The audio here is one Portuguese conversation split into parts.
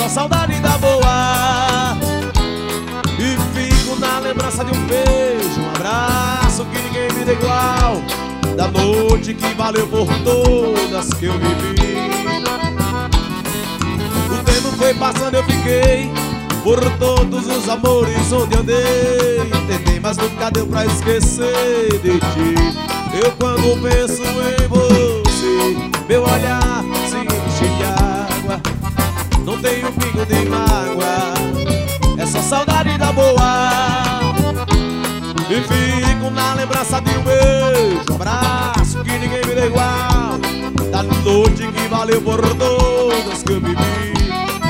só saudade da boa. E fico na lembrança de um beijo, um abraço que ninguém me deu igual, da noite que valeu por todas que eu vivi. O tempo foi passando, eu fiquei por todos os amores onde andei. Tentei, mas nunca deu pra esquecer de ti. Eu quando penso em você, meu olhar se enche de água. Não tenho pingo de mágoa, é só saudade da boa. E fico na lembrança de um beijo, um abraço que ninguém me deu igual, da noite que valeu por todas que eu vivi.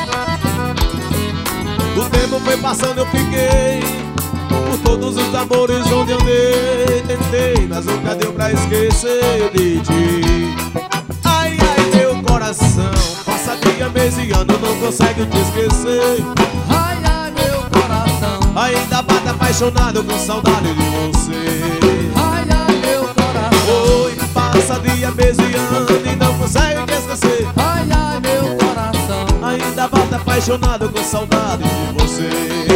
O tempo foi passando, eu fiquei por todos os amores onde andei. Tentei, mas nunca deu pra esquecer de ti. Ai, ai, meu coração, passa dia, mês e ano, não consegue te esquecer. Ai, ai, meu coração, ainda bate apaixonado com saudade de você. ai, ai, meu coração, Oi, passa dia, mês e ano e não consegue te esquecer. ai, ai, meu coração, ainda bate apaixonado com saudade de você.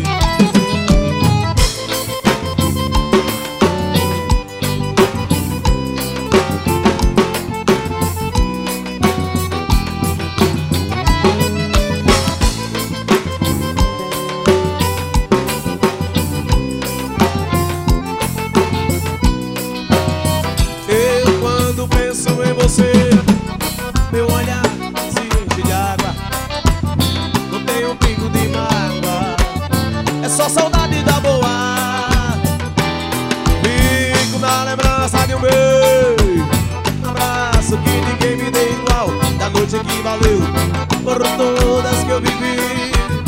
Eu quando penso em você, meu olhar se enche de água. Não tem um pingo de mágoa, é só saudade da boa. Fico na lembrança de um beijo, um abraço que ninguém me deu igual, da noite que valeu por todas que eu vivi.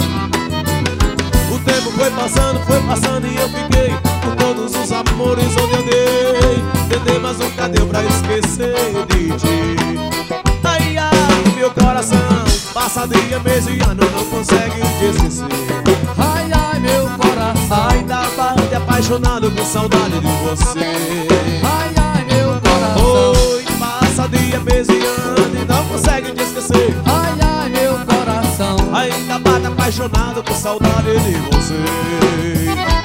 O tempo foi passando e eu fiquei por todos os amores onde andei. Tentei, mas nunca deu pra esquecer de ti. Ai, ai, meu coração, passa dia, mês e ano, não consegue te esquecer. ai, ai, meu coração, Ainda bate apaixonado com saudade de você. ai, ai, meu coração, Oi, passa dia, mês e ano e não consegue te esquecer. ai, ai, meu coração, Ainda bate apaixonado com saudade de você.